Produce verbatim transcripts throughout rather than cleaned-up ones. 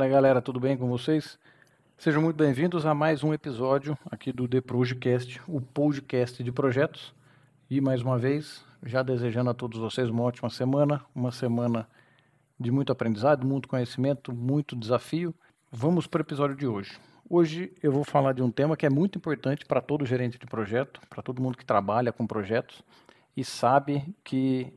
Fala aí, galera, tudo bem com vocês? Sejam muito bem-vindos a mais um episódio aqui do The Projecast, o podcast de projetos. E mais uma vez, já desejando a todos vocês uma ótima semana, uma semana de muito aprendizado, muito conhecimento, muito desafio. Vamos para o episódio de hoje. Hoje eu vou falar de um tema que é muito importante para todo gerente de projeto, para todo mundo que trabalha com projetos e sabe que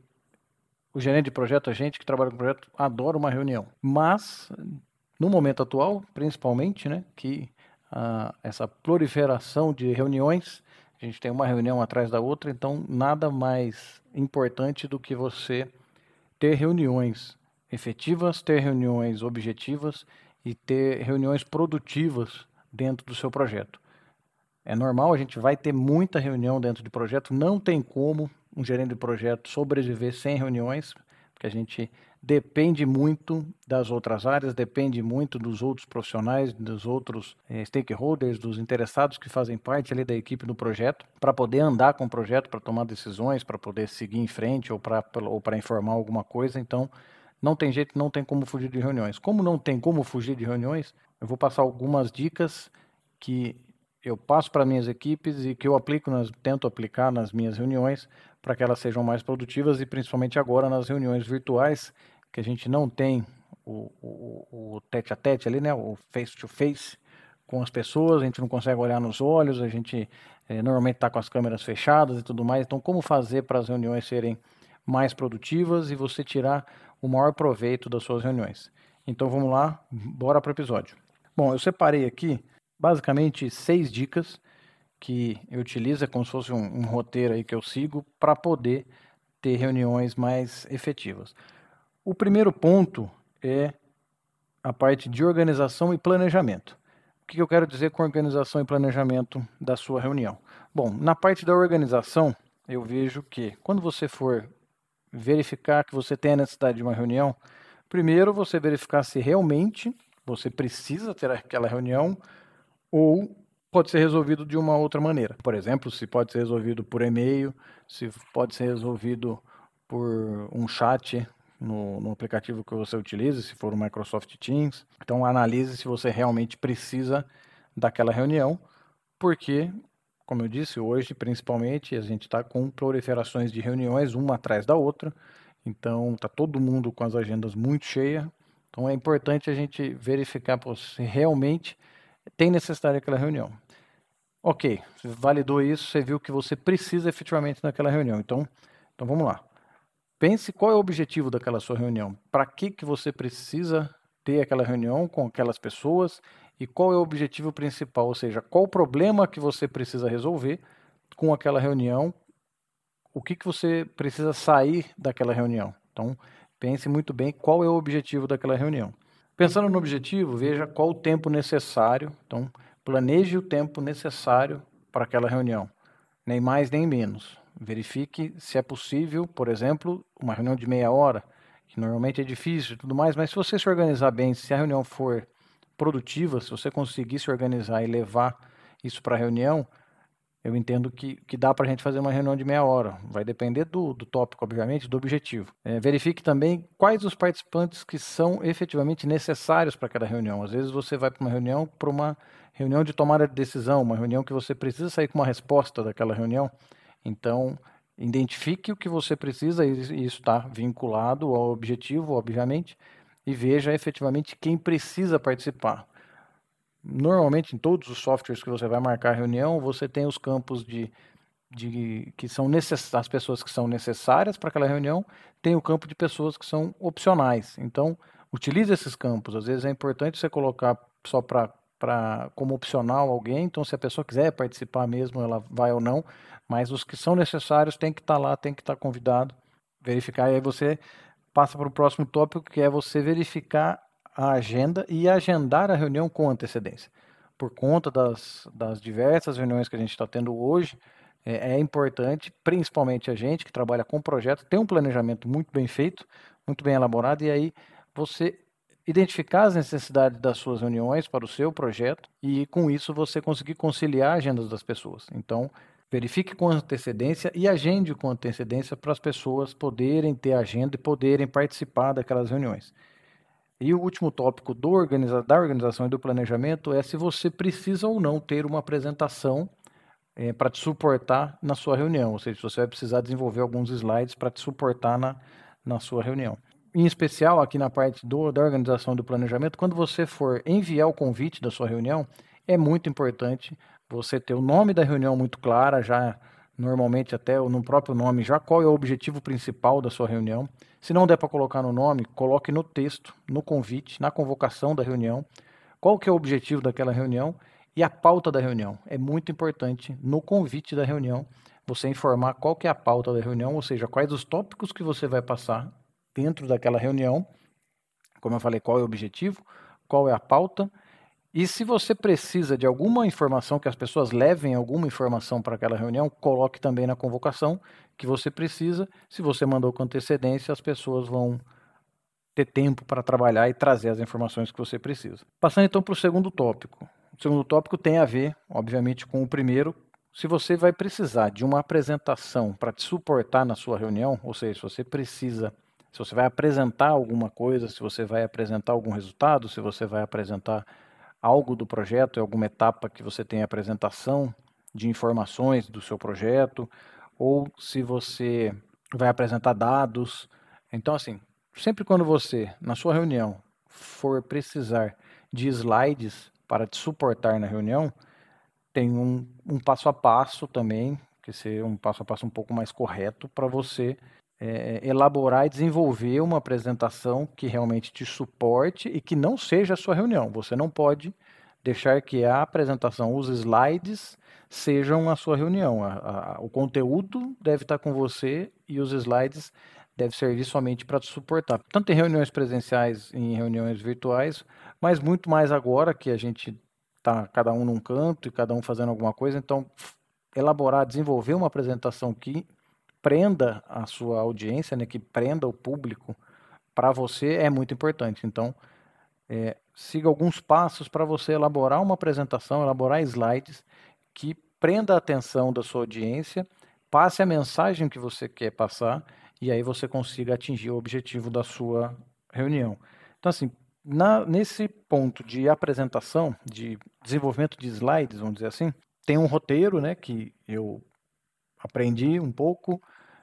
o gerente de projeto, a gente que trabalha com projeto, adora uma reunião. Mas, no momento atual, principalmente, né, que ah, essa proliferação de reuniões, a gente tem uma reunião atrás da outra, então nada mais importante do que você ter reuniões efetivas, ter reuniões objetivas e ter reuniões produtivas dentro do seu projeto. É normal, a gente vai ter muita reunião dentro de projeto, não tem como um gerente de projeto sobreviver sem reuniões, porque a gente depende muito das outras áreas, depende muito dos outros profissionais, dos outros eh, stakeholders, dos interessados que fazem parte ali da equipe do projeto, para poder andar com o projeto, para tomar decisões, para poder seguir em frente ou para ou para informar alguma coisa. Então, não tem jeito, não tem como fugir de reuniões. Como não tem como fugir de reuniões, eu vou passar algumas dicas que eu passo para minhas equipes e que eu aplico, nas, tento aplicar nas minhas reuniões para que elas sejam mais produtivas e principalmente agora nas reuniões virtuais, que a gente não tem o, o, o tete a tete ali, né, o face to face com as pessoas, a gente não consegue olhar nos olhos, a gente é, normalmente está com as câmeras fechadas e tudo mais. Então, como fazer para as reuniões serem mais produtivas e você tirar o maior proveito das suas reuniões? Então, vamos lá, bora para o episódio. Bom, eu separei aqui basicamente seis dicas que eu utilizo, é como se fosse um, um roteiro aí que eu sigo para poder ter reuniões mais efetivas. O primeiro ponto é a parte de organização e planejamento. O que eu quero dizer com organização e planejamento da sua reunião? Bom, na parte da organização, eu vejo que quando você for verificar que você tem a necessidade de uma reunião, primeiro você verificar se realmente você precisa ter aquela reunião ou pode ser resolvido de uma outra maneira. Por exemplo, se pode ser resolvido por e-mail, se pode ser resolvido por um chat no, no aplicativo que você utiliza, se for o Microsoft Teams. Então, analise se você realmente precisa daquela reunião, porque, como eu disse, hoje, principalmente, a gente está com proliferações de reuniões, uma atrás da outra. Então, está todo mundo com as agendas muito cheias. Então, é importante a gente verificar se realmente tem necessidade daquela reunião. Ok, você validou isso, você viu que você precisa efetivamente daquela reunião. Então, então vamos lá. Pense qual é o objetivo daquela sua reunião. Para que, que você precisa ter aquela reunião com aquelas pessoas e qual é o objetivo principal, ou seja, qual o problema que você precisa resolver com aquela reunião, o que, que você precisa sair daquela reunião. Então, pense muito bem qual é o objetivo daquela reunião. Pensando no objetivo, veja qual o tempo necessário. Então, planeje o tempo necessário para aquela reunião, nem mais nem menos. Verifique se é possível, por exemplo, uma reunião de meia hora, que normalmente é difícil e tudo mais, mas se você se organizar bem, se a reunião for produtiva, se você conseguir se organizar e levar isso para a reunião, eu entendo que, que dá para a gente fazer uma reunião de meia hora. Vai depender do, do tópico, obviamente, do objetivo. É, verifique também quais os participantes que são efetivamente necessários para aquela reunião. Às vezes você vai para uma reunião, para uma reunião de tomada de decisão, uma reunião que você precisa sair com uma resposta daquela reunião. Então, identifique o que você precisa, e isso está vinculado ao objetivo, obviamente, e veja efetivamente quem precisa participar. Normalmente, em todos os softwares que você vai marcar reunião, você tem os campos de, de que são necess... as pessoas que são necessárias para aquela reunião, tem o campo de pessoas que são opcionais. Então, utilize esses campos. Às vezes é importante você colocar só para para como opcional alguém, então se a pessoa quiser participar mesmo, ela vai ou não, mas os que são necessários tem que estar lá, tem que estar convidado, verificar, e aí você passa para o próximo tópico, que é você verificar a agenda e agendar a reunião com antecedência. Por conta das, das diversas reuniões que a gente está tendo hoje, é, é importante, principalmente a gente que trabalha com projeto, ter um planejamento muito bem feito, muito bem elaborado, e aí você identificar as necessidades das suas reuniões para o seu projeto e, com isso, você conseguir conciliar agendas das pessoas. Então, verifique com antecedência e agende com antecedência para as pessoas poderem ter agenda e poderem participar daquelas reuniões. E o último tópico do organiza da organização e do planejamento é se você precisa ou não ter uma apresentação é, para te suportar na sua reunião, ou seja, se você vai precisar desenvolver alguns slides para te suportar na, na sua reunião. Em especial, aqui na parte do, da organização e do planejamento, quando você for enviar o convite da sua reunião, é muito importante você ter o nome da reunião muito clara, já normalmente até no próprio nome, já qual é o objetivo principal da sua reunião. Se não der para colocar no nome, coloque no texto, no convite, na convocação da reunião, qual que é o objetivo daquela reunião e a pauta da reunião. É muito importante no convite da reunião você informar qual que é a pauta da reunião, ou seja, quais os tópicos que você vai passar dentro daquela reunião, como eu falei, qual é o objetivo, qual é a pauta, e se você precisa de alguma informação, que as pessoas levem alguma informação para aquela reunião, coloque também na convocação que você precisa. Se você mandou com antecedência, as pessoas vão ter tempo para trabalhar e trazer as informações que você precisa. Passando então para o segundo tópico. O segundo tópico tem a ver, obviamente, com o primeiro. Se você vai precisar de uma apresentação para te suportar na sua reunião, ou seja, se você precisa, se você vai apresentar alguma coisa, se você vai apresentar algum resultado, se você vai apresentar algo do projeto, alguma etapa que você tem apresentação de informações do seu projeto, ou se você vai apresentar dados. Então, assim, sempre quando você, na sua reunião, for precisar de slides para te suportar na reunião, tem um, um passo a passo também, que seja um passo a passo um pouco mais correto para você é, elaborar e desenvolver uma apresentação que realmente te suporte e que não seja a sua reunião. Você não pode deixar que a apresentação, os slides, sejam a sua reunião. A, a, o conteúdo deve estar com você e os slides devem servir somente para te suportar. Tanto em reuniões presenciais e em reuniões virtuais, mas muito mais agora que a gente está cada um num canto e cada um fazendo alguma coisa. Então, elaborar, desenvolver uma apresentação que prenda a sua audiência, né, que prenda o público para você é muito importante. Então, é, siga alguns passos para você elaborar uma apresentação, elaborar slides que prenda a atenção da sua audiência, passe a mensagem que você quer passar e aí você consiga atingir o objetivo da sua reunião. Então, assim, na, nesse ponto de apresentação, de desenvolvimento de slides, vamos dizer assim, tem um roteiro, né, que eu aprendi um pouco.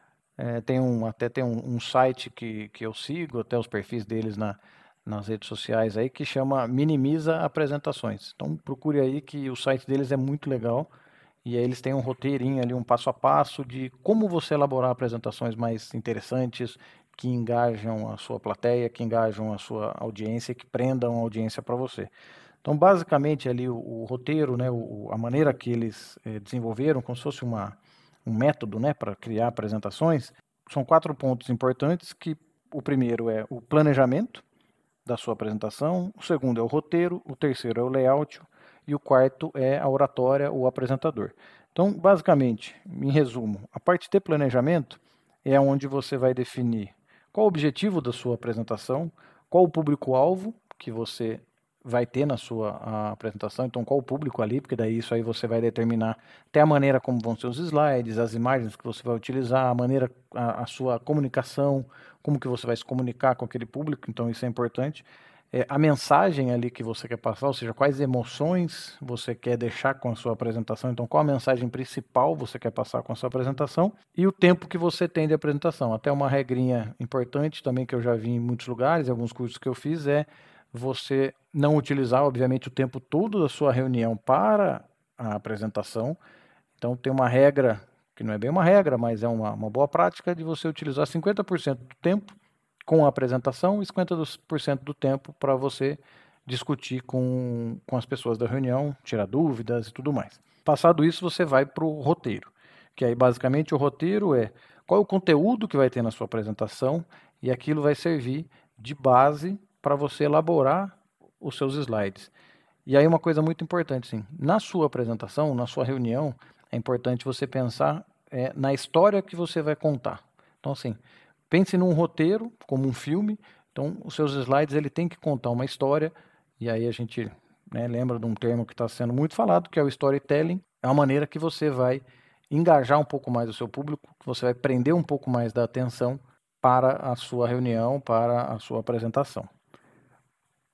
É, tem um, até tem um, um site que, que eu sigo, até os perfis deles na, nas redes sociais aí, que chama Minimiza Apresentações. Então procure aí que o site deles é muito legal. E aí eles têm um roteirinho ali, um passo a passo de como você elaborar apresentações mais interessantes, que engajam a sua plateia, que engajam a sua audiência, que prendam a audiência para você. Então, basicamente, ali o, o roteiro, né, o, a maneira que eles é, desenvolveram, como se fosse uma, um método, né, para criar apresentações, são quatro pontos importantes, que o primeiro é o planejamento da sua apresentação, o segundo é o roteiro, o terceiro é o layout e o quarto é a oratória ou apresentador. Então, basicamente, em resumo, a parte de planejamento é onde você vai definir qual o objetivo da sua apresentação, qual o público-alvo que você vai ter na sua apresentação, então qual o público ali, porque daí isso aí você vai determinar até a maneira como vão ser os slides, as imagens que você vai utilizar, a maneira, a, a sua comunicação, como que você vai se comunicar com aquele público, então isso é importante. É, a mensagem ali que você quer passar, ou seja, quais emoções você quer deixar com a sua apresentação, então qual a mensagem principal você quer passar com a sua apresentação e o tempo que você tem de apresentação. Até uma regrinha importante também que eu já vi em muitos lugares, em alguns cursos que eu fiz, é você não utilizar, obviamente, o tempo todo da sua reunião para a apresentação. Então, tem uma regra, que não é bem uma regra, mas é uma, uma boa prática, de você utilizar cinquenta por cento do tempo com a apresentação e cinquenta por cento do tempo para você discutir com, com as pessoas da reunião, tirar dúvidas e tudo mais. Passado isso, você vai para o roteiro, que aí, basicamente, o roteiro é qual é o conteúdo que vai ter na sua apresentação e aquilo vai servir de base para você elaborar os seus slides. E aí uma coisa muito importante, sim, na sua apresentação, na sua reunião, é importante você pensar é, na história que você vai contar. Então, assim, pense num roteiro, como um filme, então os seus slides ele tem que contar uma história, e aí a gente né, lembra de um termo que está sendo muito falado, que é o storytelling, é uma maneira que você vai engajar um pouco mais o seu público, que você vai prender um pouco mais da atenção para a sua reunião, para a sua apresentação.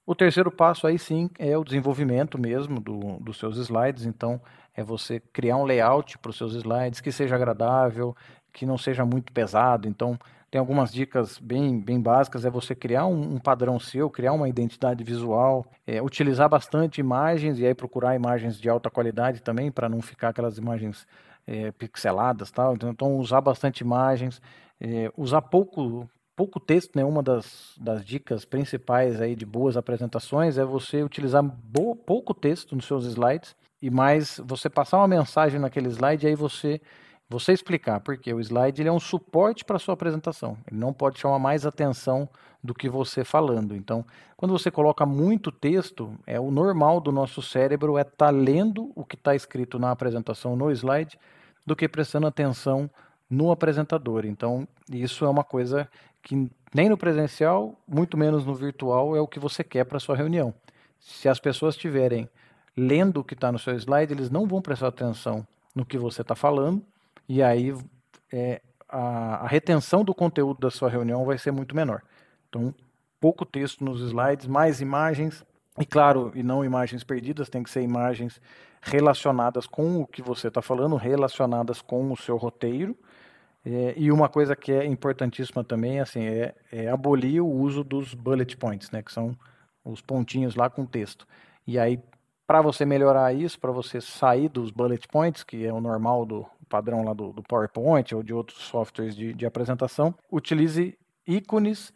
O terceiro passo aí sim é o desenvolvimento mesmo do, dos seus slides, então é você criar um layout para os seus slides que seja agradável, que não seja muito pesado. Então tem algumas dicas bem, bem básicas, é você criar um, um padrão seu, criar uma identidade visual, é, utilizar bastante imagens e aí procurar imagens de alta qualidade também, para não ficar aquelas imagens é, pixeladas, tal. Então, então usar bastante imagens, é, usar pouco pouco texto, né? Uma das, das dicas principais aí de boas apresentações é você utilizar bo- pouco texto nos seus slides e mais você passar uma mensagem naquele slide e aí você você explicar, porque o slide ele é um suporte para a sua apresentação. Ele não pode chamar mais atenção do que você falando. Então, quando você coloca muito texto, é o normal do nosso cérebro é estar tá lendo o que está escrito na apresentação no slide do que prestando atenção no apresentador. Então, isso é uma coisa que nem no presencial, muito menos no virtual, é o que você quer para sua reunião. Se as pessoas estiverem lendo o que está no seu slide, eles não vão prestar atenção no que você está falando, e aí é, a, a retenção do conteúdo da sua reunião vai ser muito menor. Então, pouco texto nos slides, mais imagens, e claro, e não imagens perdidas, tem que ser imagens relacionadas com o que você está falando, relacionadas com o seu roteiro. É, e uma coisa que é importantíssima também, assim, é, é abolir o uso dos bullet points, né, que são os pontinhos lá com texto. E aí, para você melhorar isso, para você sair dos bullet points, que é o normal do padrão lá do, do PowerPoint ou de outros softwares de, de apresentação, utilize ícones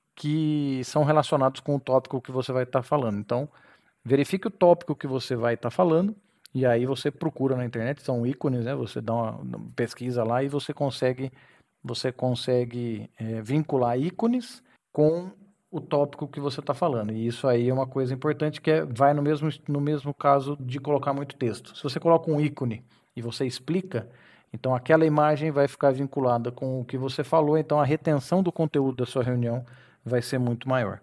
que são relacionados com o tópico que você vai estar falando. Então, verifique o tópico que você vai estar falando e aí você procura na internet, são ícones, né? Você dá uma pesquisa lá e você consegue, você consegue é, vincular ícones com o tópico que você está falando. E isso aí é uma coisa importante que é, vai no mesmo, no mesmo caso de colocar muito texto. Se você coloca um ícone e você explica, então aquela imagem vai ficar vinculada com o que você falou, então a retenção do conteúdo da sua reunião vai ser muito maior.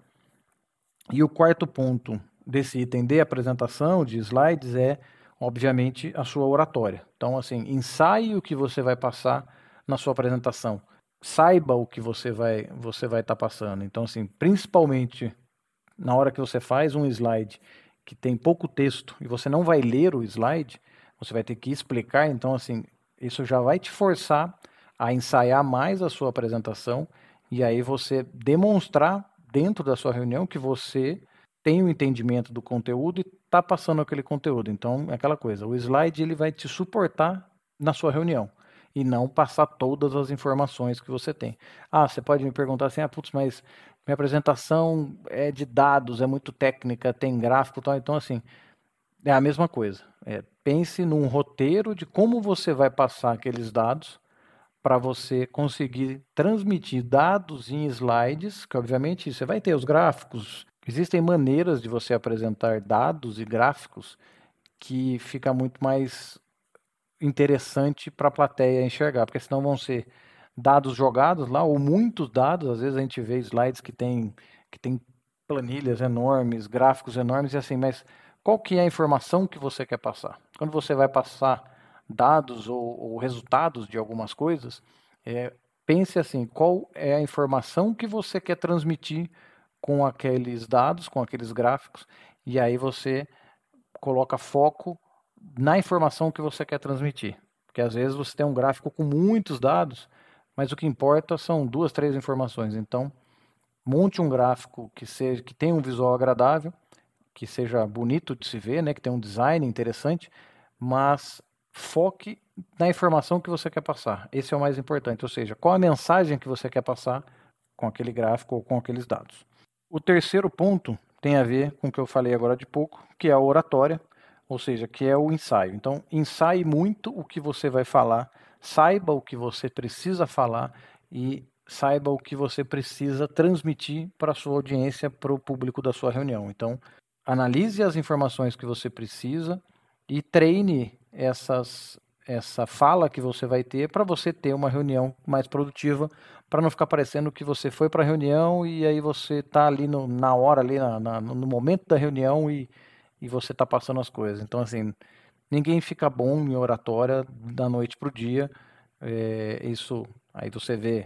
E o quarto ponto desse item de apresentação, de slides, é, obviamente, a sua oratória. Então, assim, ensaie o que você vai passar na sua apresentação. Saiba o que você vai você vai estar passando. Então, assim, principalmente na hora que você faz um slide que tem pouco texto e você não vai ler o slide, você vai ter que explicar. Então, assim, isso já vai te forçar a ensaiar mais a sua apresentação e aí você demonstrar dentro da sua reunião que você tem o entendimento do conteúdo e está passando aquele conteúdo. Então, é aquela coisa, o slide ele vai te suportar na sua reunião e não passar todas as informações que você tem. Ah, você pode me perguntar assim, ah, putz, mas minha apresentação é de dados, é muito técnica, tem gráfico e tal. Então, assim, é a mesma coisa. É, pense num roteiro de como você vai passar aqueles dados para você conseguir transmitir dados em slides, que obviamente você vai ter os gráficos. Existem maneiras de você apresentar dados e gráficos que fica muito mais interessante para a plateia enxergar, porque senão vão ser dados jogados lá, ou muitos dados, às vezes a gente vê slides que tem, que tem planilhas enormes, gráficos enormes, e assim, mas qual que é a informação que você quer passar? Quando você vai passar dados ou, ou resultados de algumas coisas, é, pense assim, qual é a informação que você quer transmitir com aqueles dados, com aqueles gráficos, e aí você coloca foco na informação que você quer transmitir. Porque às vezes você tem um gráfico com muitos dados, mas o que importa são duas, três informações. Então, monte um gráfico que seja que tenha um visual agradável, que seja bonito de se ver, né, que tenha um design interessante, mas foque na informação que você quer passar. Esse é o mais importante, ou seja, qual a mensagem que você quer passar com aquele gráfico ou com aqueles dados. O terceiro ponto tem a ver com o que eu falei agora de pouco, que é a oratória, ou seja, que é o ensaio. Então, ensaie muito o que você vai falar, saiba o que você precisa falar e saiba o que você precisa transmitir para a sua audiência, para o público da sua reunião. Então, analise as informações que você precisa e treine essas, essa fala que você vai ter para você ter uma reunião mais produtiva, para não ficar parecendo que você foi para a reunião e aí você está ali no, na hora, ali na, na, no momento da reunião e, e você está passando as coisas. Então, assim, ninguém fica bom em oratória da noite para o dia. É, isso aí você vê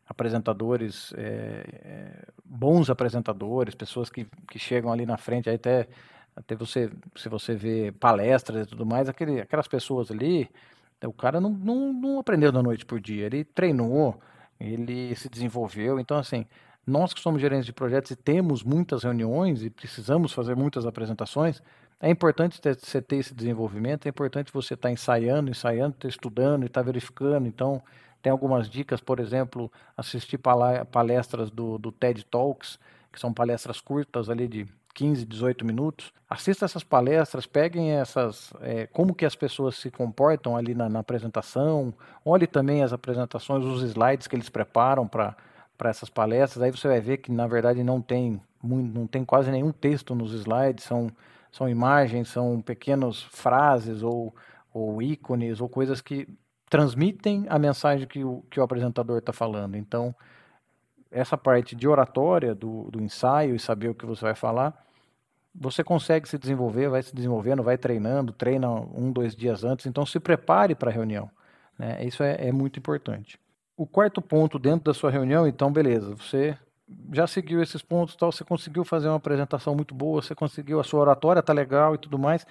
apresentadores, é, é, bons apresentadores, pessoas que, que chegam ali na frente, aí até, até você, se você vê palestras e tudo mais, aquele, aquelas pessoas ali, o cara não, não, não aprendeu da noite por dia, ele treinou, ele se desenvolveu, então assim, nós que somos gerentes de projetos e temos muitas reuniões e precisamos fazer muitas apresentações, é importante ter, você ter esse desenvolvimento, é importante você estar ensaiando, ensaiando, estar estudando e estar verificando, então tem algumas dicas, por exemplo, assistir palestras do, do TED Talks, que são palestras curtas ali de quinze, dezoito minutos. Assista essas palestras, peguem essas, é, como que as pessoas se comportam ali na, na apresentação, olhe também as apresentações, os slides que eles preparam para para essas palestras, aí você vai ver que na verdade não tem, não tem quase nenhum texto nos slides, são, são imagens, são pequenas frases ou, ou ícones ou coisas que transmitem a mensagem que o, que o apresentador está falando. Então, essa parte de oratória do, do ensaio e saber o que você vai falar, você consegue se desenvolver, vai se desenvolvendo, vai treinando, treina um, dois dias antes, então se prepare para a reunião, né? Isso é, é muito importante. O quarto ponto dentro da sua reunião, então, beleza, você já seguiu esses pontos, tal, você conseguiu fazer uma apresentação muito boa, você conseguiu, a sua oratória tá legal e tudo mais,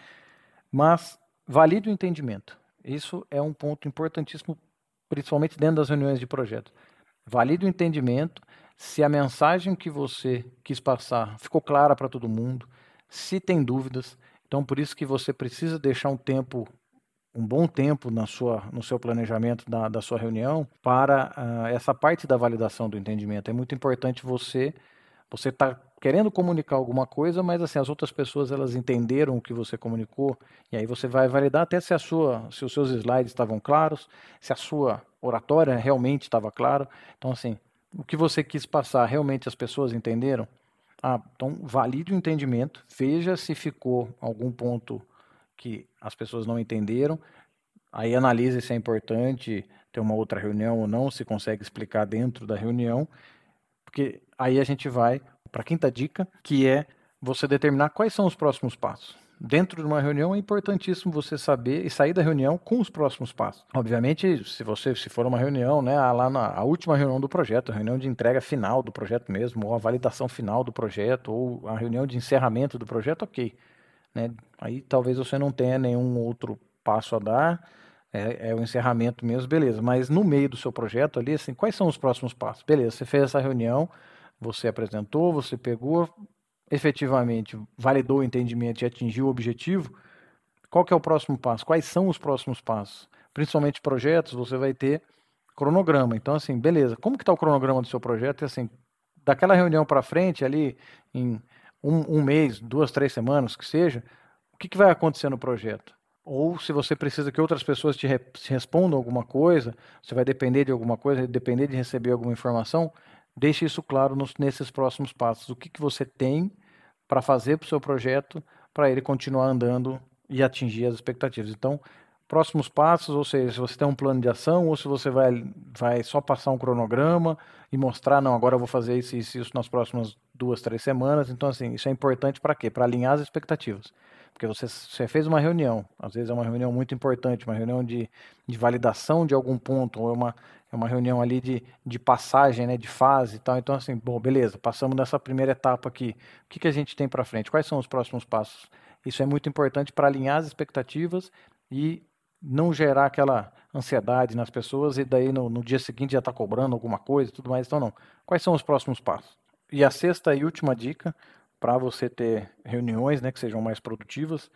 mas valide o entendimento. Isso é um ponto importantíssimo, principalmente dentro das reuniões de projeto. Valide o entendimento, se a mensagem que você quis passar ficou clara para todo mundo, se tem dúvidas. Então, por isso que você precisa deixar um tempo, um bom tempo na sua, no seu planejamento da, da sua reunião para uh, essa parte da validação do entendimento. É muito importante você você está querendo comunicar alguma coisa, mas assim, as outras pessoas elas entenderam o que você comunicou, e aí você vai validar até se a sua, se os seus slides estavam claros, se a sua oratória realmente estava clara. Então assim, o que você quis passar, realmente as pessoas entenderam? Ah, então valide o entendimento, veja se ficou algum ponto que as pessoas não entenderam, aí analise se é importante ter uma outra reunião ou não, se consegue explicar dentro da reunião, porque aí a gente vai para a quinta dica, que é você determinar quais são os próximos passos. Dentro de uma reunião é importantíssimo você saber e sair da reunião com os próximos passos. Obviamente, se você se for uma reunião, né, lá na a última reunião do projeto, a reunião de entrega final do projeto mesmo, ou a validação final do projeto, ou a reunião de encerramento do projeto, ok. Né? Aí talvez você não tenha nenhum outro passo a dar, é, é o encerramento mesmo, beleza. Mas no meio do seu projeto ali, assim, quais são os próximos passos? Beleza, você fez essa reunião, você apresentou, você pegou, efetivamente validou o entendimento e atingiu o objetivo. Qual que é o próximo passo? Quais são os próximos passos? Principalmente projetos, você vai ter cronograma. Então, assim, beleza, como que está o cronograma do seu projeto? E assim, daquela reunião para frente, ali em um, um mês, duas, três semanas, que seja, o que, que vai acontecer no projeto? Ou se você precisa que outras pessoas te, re te respondam alguma coisa, você vai depender de alguma coisa, depender de receber alguma informação, deixe isso claro nos, nesses próximos passos. O que, que você tem para fazer para o seu projeto, para ele continuar andando e atingir as expectativas. Então, próximos passos, ou seja, se você tem um plano de ação, ou se você vai, vai só passar um cronograma e mostrar, não, agora eu vou fazer isso e isso, isso nas próximas duas, três semanas. Então, assim, isso é importante para quê? Para alinhar as expectativas. Porque você, você fez uma reunião, às vezes é uma reunião muito importante, uma reunião de, de validação de algum ponto, ou é uma, é uma reunião ali de, de passagem, né, de fase e tal. Então, assim, bom, beleza, passamos nessa primeira etapa aqui. O que, que a gente tem para frente? Quais são os próximos passos? Isso é muito importante para alinhar as expectativas e não gerar aquela ansiedade nas pessoas e daí no, no dia seguinte já está cobrando alguma coisa e tudo mais. Então, não. Quais são os próximos passos? E a sexta e última dica para você ter reuniões, né, que sejam mais produtivas,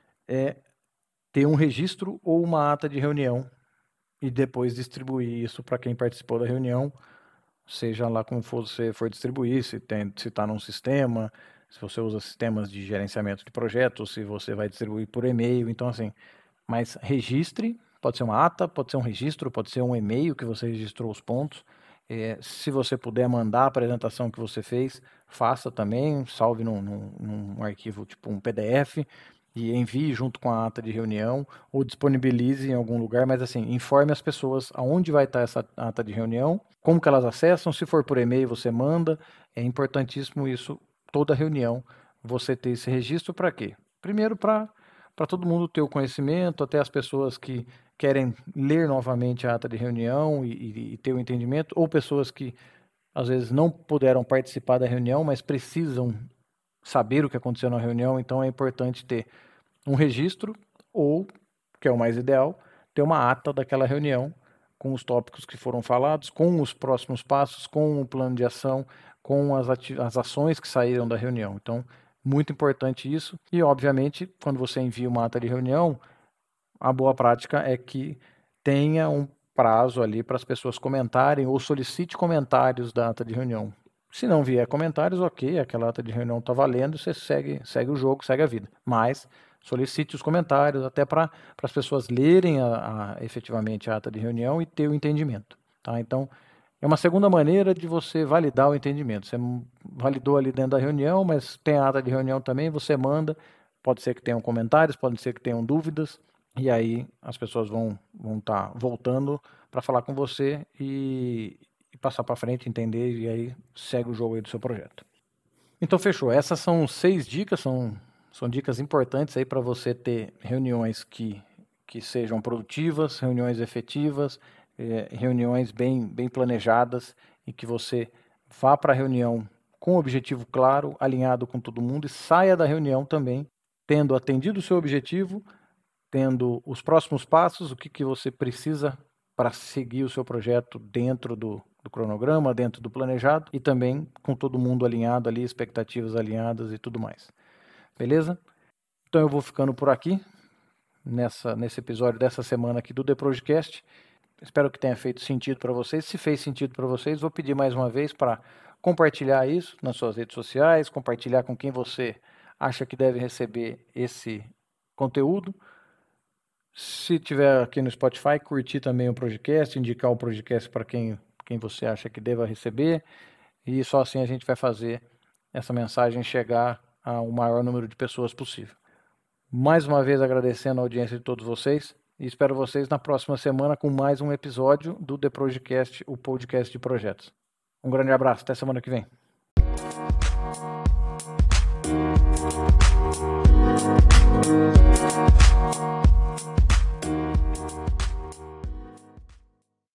é ter um registro ou uma ata de reunião e depois distribuir isso para quem participou da reunião, seja lá como for, você for distribuir, se está num sistema, se você usa sistemas de gerenciamento de projetos, se você vai distribuir por e-mail, então assim, mas registre, pode ser uma ata, pode ser um registro, pode ser um e-mail que você registrou os pontos. É, se você puder mandar a apresentação que você fez, faça também, salve num, num, num arquivo tipo um P D F e envie junto com a ata de reunião ou disponibilize em algum lugar, mas assim, informe as pessoas aonde vai estar essa ata de reunião, como que elas acessam, se for por e-mail você manda, é importantíssimo isso, toda reunião, você ter esse registro para quê? Primeiro para para todo mundo ter o conhecimento, até as pessoas que, querem ler novamente a ata de reunião e, e, e ter o entendimento, ou pessoas que às vezes não puderam participar da reunião, mas precisam saber o que aconteceu na reunião, então é importante ter um registro ou, que é o mais ideal, ter uma ata daquela reunião com os tópicos que foram falados, com os próximos passos, com o plano de ação, com as, as ações que saíram da reunião. Então, muito importante isso. E, obviamente, quando você envia uma ata de reunião, a boa prática é que tenha um prazo ali para as pessoas comentarem ou solicite comentários da ata de reunião. Se não vier comentários, ok, aquela ata de reunião está valendo, você segue, segue o jogo, segue a vida. Mas solicite os comentários até para as pessoas lerem a, a, efetivamente a ata de reunião e ter o entendimento. Tá? Então, é uma segunda maneira de você validar o entendimento. Você validou ali dentro da reunião, mas tem a ata de reunião também, você manda. Pode ser que tenham comentários, pode ser que tenham dúvidas. E aí as pessoas vão vão estar tá voltando para falar com você e, e passar para frente, entender, e aí segue o jogo aí do seu projeto. Então fechou. Essas são seis dicas, são, são dicas importantes aí para você ter reuniões que, que sejam produtivas, reuniões efetivas, eh, reuniões bem, bem planejadas e que você vá para a reunião com um objetivo claro, alinhado com todo mundo e saia da reunião também tendo atendido o seu objetivo, tendo os próximos passos, o que, que você precisa para seguir o seu projeto dentro do, do cronograma, dentro do planejado e também com todo mundo alinhado ali, expectativas alinhadas e tudo mais. Beleza? Então eu vou ficando por aqui nessa, nesse episódio dessa semana aqui do The Projecast. Espero que tenha feito sentido para vocês. Se fez sentido para vocês, vou pedir mais uma vez para compartilhar isso nas suas redes sociais, compartilhar com quem você acha que deve receber esse conteúdo. Se tiver aqui no Spotify, curtir também o podcast, indicar o podcast para quem, quem você acha que deva receber. E só assim a gente vai fazer essa mensagem chegar ao maior número de pessoas possível. Mais uma vez agradecendo a audiência de todos vocês e espero vocês na próxima semana com mais um episódio do The Projecast, o podcast de projetos. Um grande abraço, até semana que vem.